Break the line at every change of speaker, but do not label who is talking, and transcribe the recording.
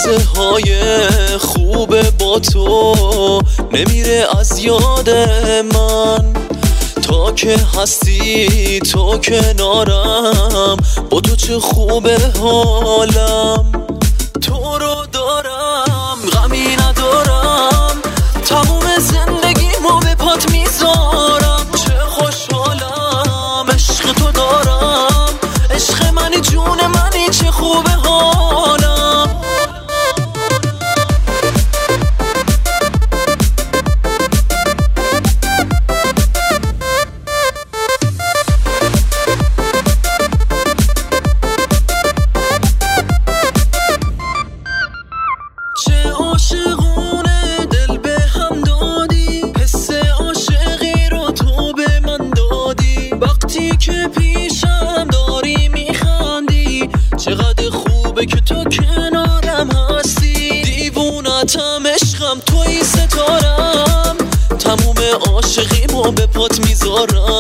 لحظه های خوب با تو نمیره از یاد من. تا که هستی تو کنارم، با تو چه خوبه حالم. تو رو دارم غمی ندارم، تموم زندگیمو به پات میذارم. چه خوشحالم عشق تو دارم، عشق منی جون منی چه خوبه حالم. چه عاشقونه دل به هم دادی، حس عاشقی رو تو به من دادی. وقتی که پیشم داری میخندی، چقدر خوبه که تو کنارم هستی. دیوونتم عشقم توی ستارم، تموم عاشقیمو به پات میذارم.